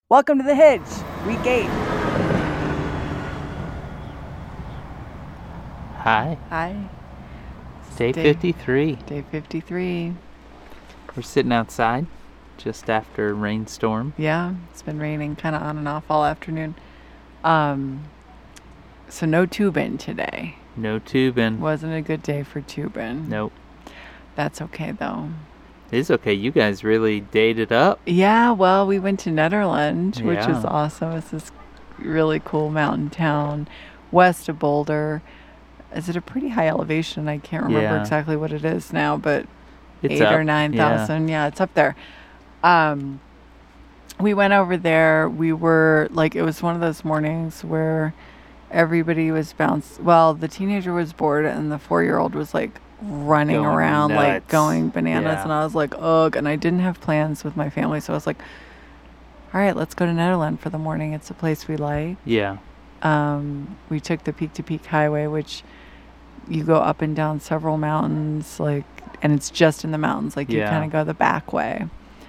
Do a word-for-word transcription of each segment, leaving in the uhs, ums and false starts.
Welcome to the Hitch, week eight. Hi. Hi. Day, day fifty-three. Day fifty-three. We're sitting outside just after a rainstorm. Yeah, it's been raining kind of on and off all afternoon. Um, so no tubing today. No tubing. Wasn't a good day for tubing. Nope. That's okay though. It is okay. You guys really dated up. Yeah, well, we went to Nederland, Yeah. which is awesome. It's this really cool mountain town west of Boulder. Is it a pretty high elevation? I can't remember Yeah. exactly what it is now, but It's eight up. or nine thousand. Yeah. yeah, it's up there. Um, we went over there. We were like, it was one of those mornings where everybody was bounced. Well, the teenager was bored, and the four-year-old was like running Going around, like nuts. going bananas. Yeah. And I was like, ugh. And I didn't have plans with my family, so I was like, all right, let's go to Nederland for the morning. It's a place we like. Yeah. Um, we took the Peak to Peak Highway, which you go up and down several mountains, like, and it's just in the mountains. Like, you Yeah. kind of go the back way.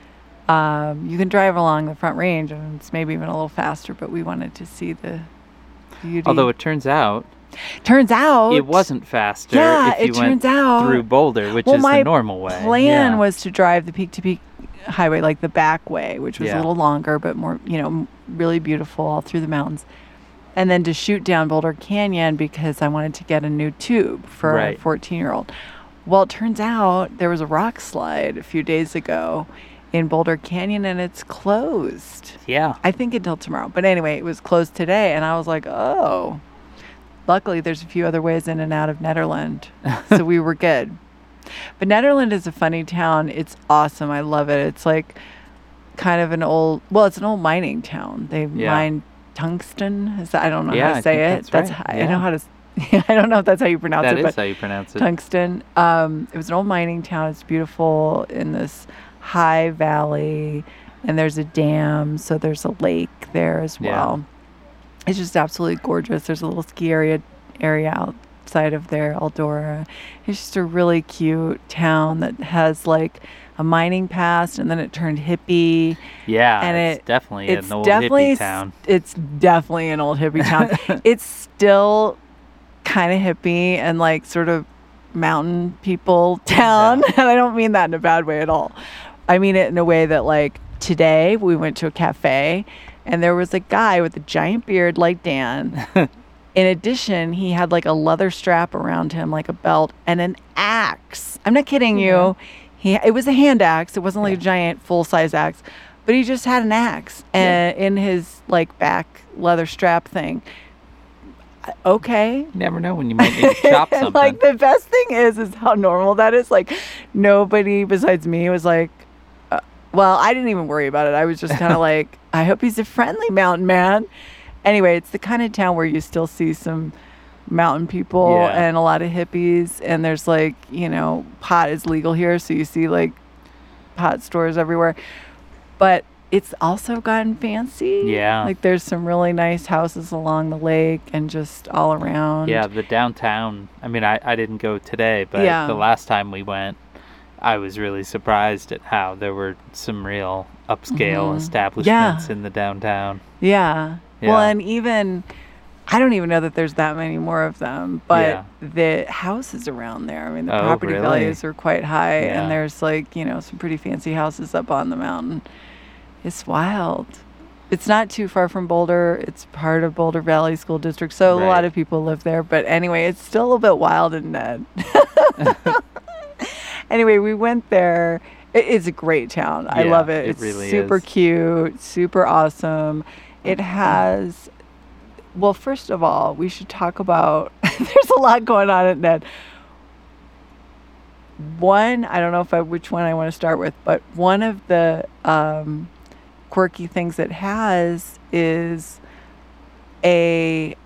Um, you can drive along the Front Range, and it's maybe even a little faster, but we wanted to see the beauty. Although it turns out turns out it wasn't faster Yeah, if you it went turns out through Boulder, which well, is my the normal way. plan Yeah. was to drive the Peak to Peak Highway, like the back way, which was Yeah. a little longer, but more, you know, m- really beautiful all through the mountains. And then to shoot down Boulder Canyon because I wanted to get a new tube for Right. a fourteen-year-old. Well, it turns out there was a rock slide a few days ago in Boulder Canyon, and it's closed. Yeah. I think until tomorrow. But anyway, it was closed today, and I was like, oh. Luckily, there's a few other ways in and out of Nederland, so we were good. But Nederland is a funny town. It's awesome. I love it. It's like kind of an old, well, it's an old mining town. They Yeah. mine tungsten. Is that, I don't know Yeah, how to I say think it. that's That's right. how, I Yeah. know how to. s- I don't know if that's how you pronounce That it, is but how you pronounce it. tungsten. Um, it was an old mining town. It's beautiful in this high valley, and there's a dam, so there's a lake there as Yeah. well. It's just absolutely gorgeous. There's a little ski area area outside of there, Eldora. It's just a really cute town that has like a mining past, and then it turned hippie. Yeah. and it's it- definitely It's an old definitely hippie s- town. It's definitely an old hippie town. It's still kind of hippie and like sort of mountain people town. Yeah. And I don't mean that in a bad way at all. I mean it in a way that, like, today we went to a cafe and there was a guy with a giant beard like Dan. In addition, he had like a leather strap around him, like a belt, and an axe. I'm not kidding you. He it was a hand axe. It wasn't like Yeah. a giant full size axe, but he just had an axe and in his like back leather strap thing. Uh, Okay. You never know when you might need to chop And, something. like, the best thing is, is how normal that is. Like, nobody besides me was like, uh, well, I didn't even worry about it. I was just kind of like, I hope he's a friendly mountain man. Anyway, it's the kind of town where you still see some mountain people Yeah. and a lot of hippies. And there's like, you know, pot is legal here. So you see like pot stores everywhere. But it's also gotten fancy. Yeah. Like there's some really nice houses along the lake and just all around. Yeah, the downtown. I mean, I, I didn't go today, but Yeah. the last time we went, I was really surprised at how there were some real upscale Mhm. establishments Yeah. in the downtown. Yeah. Well, Yeah. and even, I don't even know that there's that many more of them, but Yeah. the houses around there, I mean, the Oh, property really? values are quite high, Yeah. and there's like, you know, some pretty fancy houses up on the mountain. It's wild. It's not too far from Boulder. It's part of Boulder Valley School District, so a Right. lot of people live there. But anyway, it's still a little bit wild in Ned. Anyway, we went there. It, it's a great town. I Yeah, love it. it It's really super is. cute, super awesome. It has, well, first of all, we should talk about, there's a lot going on at Ned. One, I don't know if I, which one I want to start with, but one of the um, quirky things it has is a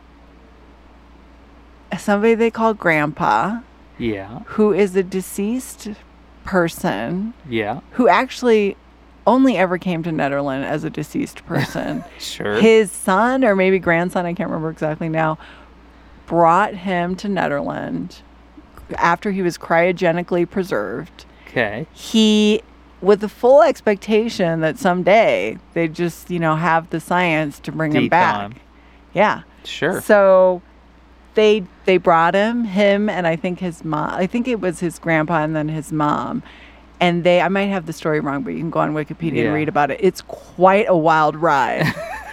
somebody they call Grandpa, Yeah, who is a deceased person yeah, who actually only ever came to Nederland as a deceased person. sure. His son, or maybe grandson, I can't remember exactly now, brought him to Nederland after he was cryogenically preserved. Okay. He with the full expectation that someday they just, you know, have the science to bring him back. Decon. Yeah. Sure. So they they brought him, him and I think his mom. I think it was his grandpa and then his mom. And they, I might have the story wrong, but you can go on Wikipedia Yeah. and read about it. It's quite a wild ride.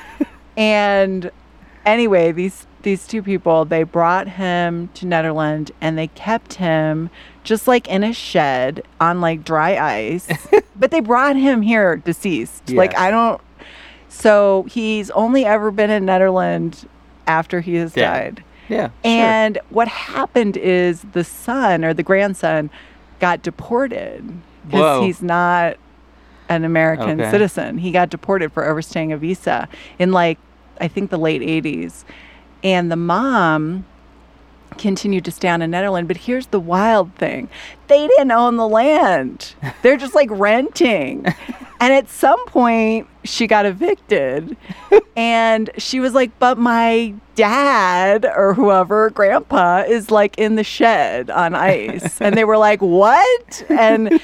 And anyway, these these two people, they brought him to Netherlands and they kept him just like in a shed on like dry ice. But they brought him here deceased. Like, Yes. I don't, so he's only ever been in Netherlands after he has Yeah. died. Yeah. And what happened is the son or the grandson got deported because Whoa. he's not an American Okay. citizen. He got deported for overstaying a visa in like, I think the late eighties. And the mom continued to stay on in Netherlands. But here's the wild thing. They didn't own the land. They're just like renting. And at some point she got evicted and she was like, but my dad or whoever, grandpa, is like in the shed on ice. And they were like, what? And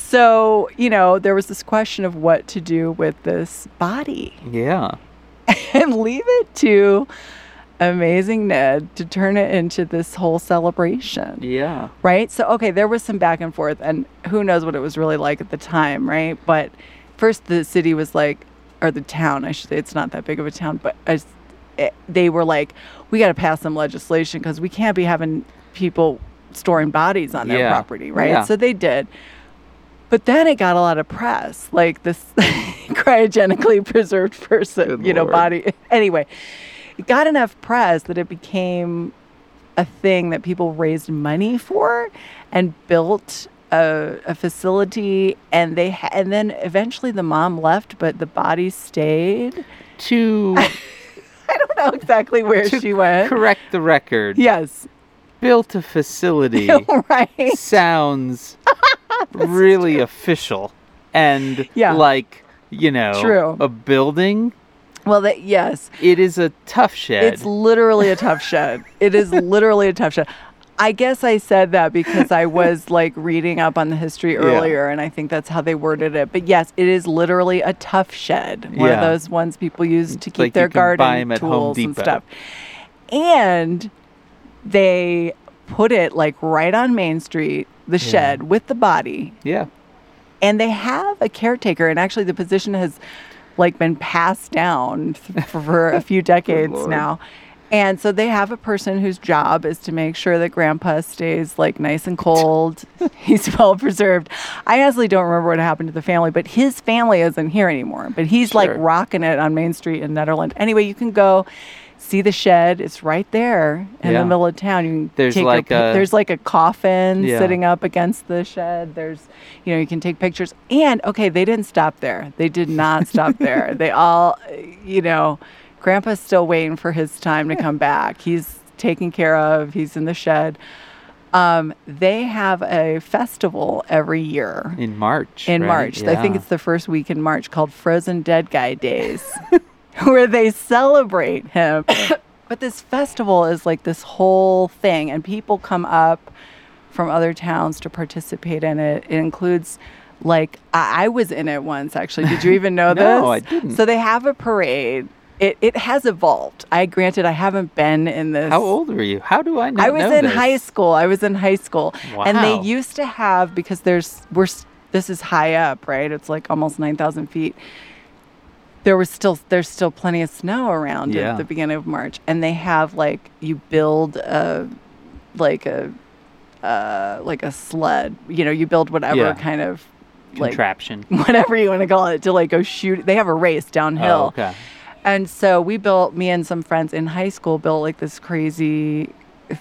so, you know, there was this question of what to do with this body Yeah. and leave it to Amazing Ned to turn it into this whole celebration. Yeah. Right? So, okay, there was some back and forth, and who knows what it was really like at the time, right? But first, the city was like, or the town, I should say, it's not that big of a town, but as, it, they were like, we got to pass some legislation because we can't be having people storing bodies on their Yeah. property, right? Yeah. So they did. But then it got a lot of press, like this cryogenically preserved person, Good you know, Lord. body. Anyway, it got enough press that it became a thing that people raised money for and built a, a facility. And they ha- and then eventually the mom left, but the body stayed. To I don't know exactly where To she went. correct the record, Yes. built a facility Right. sounds really official and Yeah. like, you know, True. a building. Well, that, yes. It is a tough shed. It's literally a tough shed. It is literally a tough shed. I guess I said that because I was like reading up on the history earlier, and I think that's how they worded it. But yes, it is literally a tough shed. One of Yeah. those ones people use to keep like their you can buy 'em garden at Home tools and Depot. stuff. And they put it like right on Main Street, the shed with the body. yeah. And they have a caretaker, and actually the position has like been passed down th- for a few decades Lord. now. And so they have a person whose job is to make sure that grandpa stays like nice and cold. He's well preserved. I honestly don't remember what happened to the family, but his family isn't here anymore. But he's like Sure. rocking it on Main Street in Netherlands. Anyway, you can go see the shed. It's right there in Yeah. the middle of town. You can There's take like your, pi- a- there's like a coffin Yeah. sitting up against the shed. There's, you know, you can take pictures. And okay, they didn't stop there. They did not stop there. They all, you know, Grandpa's still waiting for his time to come back. He's taken care of. He's in the shed. Um, they have a festival every year In March. in right? March. I think Yeah. it's the first week in March, called Frozen Dead Guy Days, where they celebrate him. But this festival is like this whole thing, and people come up from other towns to participate in it. It includes, like, I, I was in it once, actually. Did you even know this? No, I didn't. So they have a parade. It, it has evolved. I granted I haven't been in this. How old were you? How do I not I was know in this? high school. I was in high school. And they Wow. used to have, because there's, we're, s- this is high up, right? It's like almost nine thousand feet. There was still, there's still plenty of snow around Yeah. at the beginning of March. And they have like, you build a, like a, uh, like a sled, you know, you build whatever Yeah. kind of like, Contraption. whatever you want to call it, to like go shoot. They have a race downhill. Oh, okay. And so we built, me and some friends in high school built like this crazy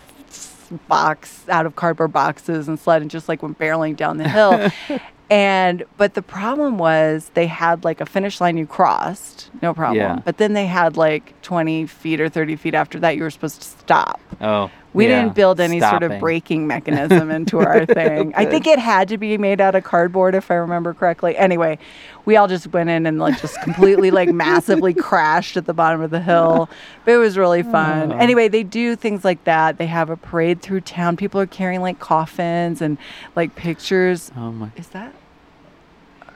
box out of cardboard boxes and sled and just like went barreling down the hill. And, but the problem was they had like a finish line you crossed, no problem. Yeah. But then they had like twenty feet or thirty feet after that, you were supposed to stop. Oh. We yeah. didn't build any sort of Stopping. braking mechanism into our thing. I think it had to be made out of cardboard, if I remember correctly. Anyway, we all just went in and like just completely like massively crashed at the bottom of the hill. But it was really fun. Oh. Anyway, they do things like that. They have a parade through town. People are carrying like coffins and like pictures. Oh my. Is that?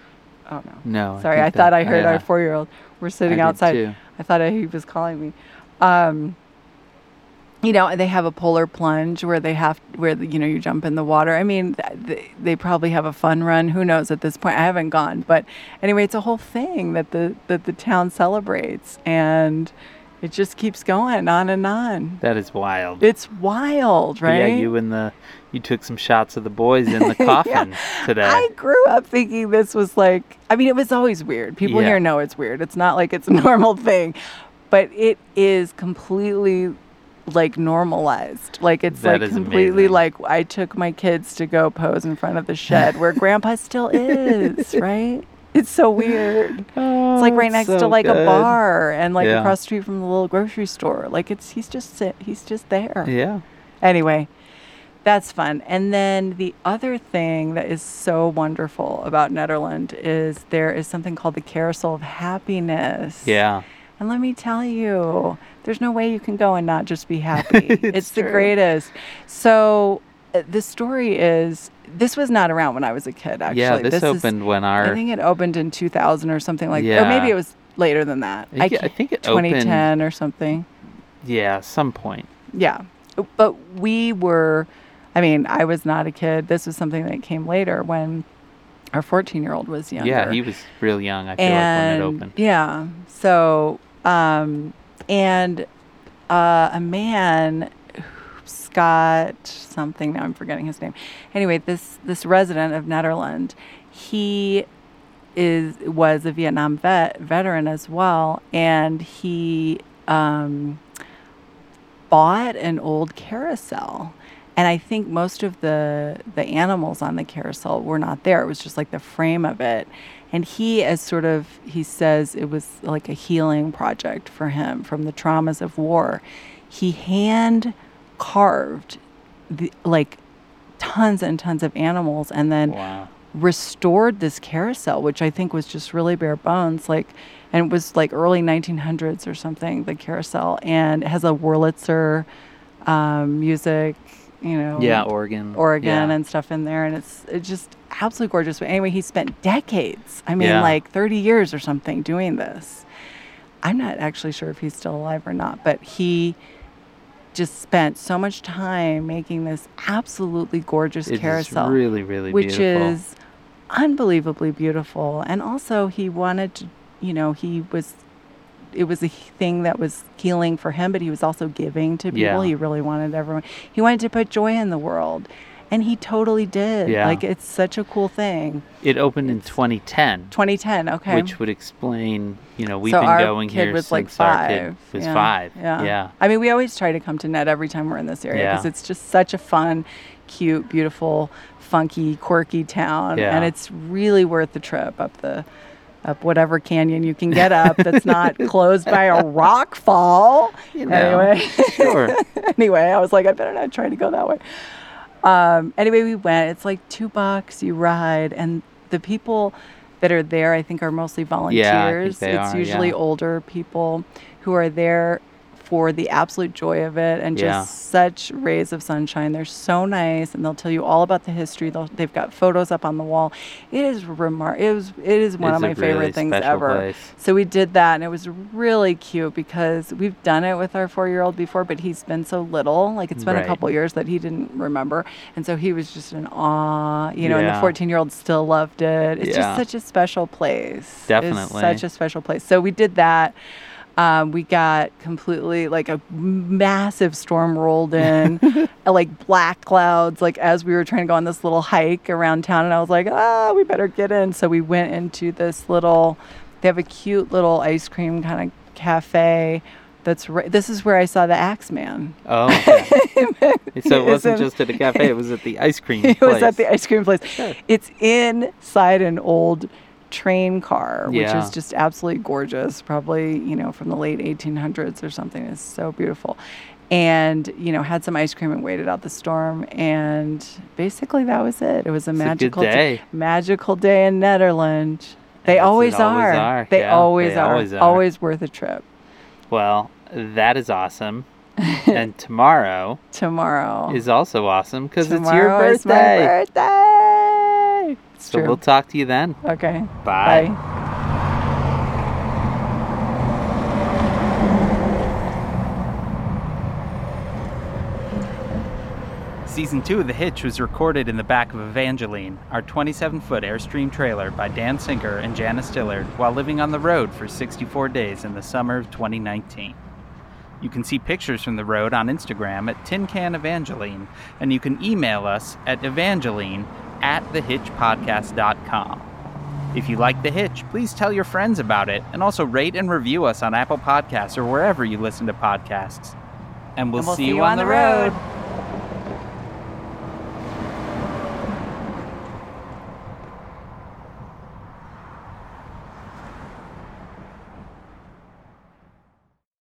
Oh, no. No. Sorry, I, think thought that- I heard yeah, our four-year-old. We're sitting I did outside. too. I thought he was calling me. Um, you know, they have a polar plunge where they have, where, you know, you jump in the water. I mean, they, they probably have a fun run. Who knows at this point? I haven't gone. But anyway, it's a whole thing that the, that the town celebrates. And it just keeps going on and on. That is wild. It's wild, right? Yeah, you and the you took some shots of the boys in the coffin Yeah. today. I grew up thinking this was like, I mean, it was always weird. People Yeah. here know it's weird. It's not like it's a normal thing, but it is completely like normalized. Like it's That like is completely amazing. like I took my kids to go pose in front of the shed where grandpa still is, right? It's so weird. Oh, It's like right it's next so to like good. a bar and like Yeah. across the street from the little grocery store. Like it's he's just sit, he's just there. Yeah. Anyway, that's fun. And then the other thing that is so wonderful about Nederland is there is something called the Carousel of Happiness. Yeah. And let me tell you, there's no way you can go and not just be happy. It's it's the true. greatest. So uh, the story is, this was not around when I was a kid, actually. Yeah, this, is- opened when our I think it opened in two thousand or something like that. Or maybe Yeah. it was later than that. I think, it- I ca- think it twenty ten opened or something. yeah, some point. Yeah. But we were, I mean, I was not a kid. This was something that came later when our fourteen-year-old was younger. Yeah, he was real young, I feel and, like when it opened. Yeah. So, um, and uh, a man, Scott something, now I'm forgetting his name. Anyway, this, this resident of Nederland, he is was a Vietnam vet veteran as well, and he um, bought an old carousel. And I think most of the the animals on the carousel were not there. It was just like the frame of it. And he, as sort of, he says it was like a healing project for him from the traumas of war. He hand carved the, like tons and tons of animals and then Wow. restored this carousel, which I think was just really bare bones. Like, and it was like early nineteen hundreds or something, the carousel. And it has a Wurlitzer um, music, you know. Yeah, Oregon. Oregon yeah. and stuff in there, and it's it's just absolutely gorgeous. But anyway, he spent decades, I mean, Yeah. like thirty years or something, doing this. I'm not actually sure if he's still alive or not, but he just spent so much time making this absolutely gorgeous It is carousel, really, really which beautiful. is unbelievably beautiful. And also, he wanted to, you know, he was. It was a thing that was healing for him, but he was also giving to people. Yeah. He really wanted everyone. He wanted to put joy in the world, and he totally did. Yeah. Like, it's such a cool thing. It opened in twenty ten, twenty ten, okay. which would explain, you know, we've so been our going kid here was since like our kid five. was yeah. five. Yeah. Yeah. I mean, we always try to come to Ned every time we're in this area Yeah. because it's just such a fun, cute, beautiful, funky, quirky town, Yeah. and it's really worth the trip up the. Up whatever canyon you can get up that's not closed by a rock fall. You know, Anyway. sure. Anyway, I was like, I better not try to go that way. Um, anyway, we went. It's like two bucks, you ride. And the people that are there, I think, are mostly volunteers. they it's are, usually yeah. older people who are there for the absolute joy of it and Yeah. just such rays of sunshine. They're so nice, and they'll tell you all about the history. They'll, they've got photos up on the wall. It is remar- It was. It is one It's of my a favorite really things special ever. place. So we did that, and it was really cute because we've done it with our four-year-old before, but he's been so little. Like, it's been Right. a couple years that he didn't remember, and so he was just in awe, you know. And the Yeah. fourteen-year-old still loved it. It's Yeah. just such a special place. Definitely. It's such a special place. So we did that. Um, we got completely, like, a massive storm rolled in, like black clouds, like as we were trying to go on this little hike around town. And I was like, ah, we better get in. So we went into this little, they have a cute little ice cream kind of cafe. That's right. This is where I saw the Axeman. Oh, okay. So it wasn't It's in- just at a cafe, it was at the ice cream It place. was at the ice cream place. Sure. It's inside an old train car, which Yeah. is just absolutely gorgeous. Probably, you know, from the late eighteen hundreds or something. It's so beautiful. And, you know, had some ice cream and waited out the storm. And basically that was it. It was a It's a good magical day. magical day in Nederland. They As it always, always are. are, They yeah, always they are. always are. Always worth a trip. Well, that is awesome. And tomorrow Tomorrow. is also awesome because it's your Tomorrow is my birthday. birthday. So True. we'll talk to you then. Okay. Bye. Bye. Season two of The Hitch was recorded in the back of Evangeline, our twenty-seven foot Airstream trailer by Dan Sinker and Janice Dillard while living on the road for sixty-four days in the summer of twenty nineteen. You can see pictures from the road on Instagram at Tin Can Evangeline, and you can email us at evangeline at the hitch podcast dot com. If you like The Hitch, please tell your friends about it, and also rate and review us on Apple Podcasts or wherever you listen to podcasts. And we'll, And we'll see, you on the road.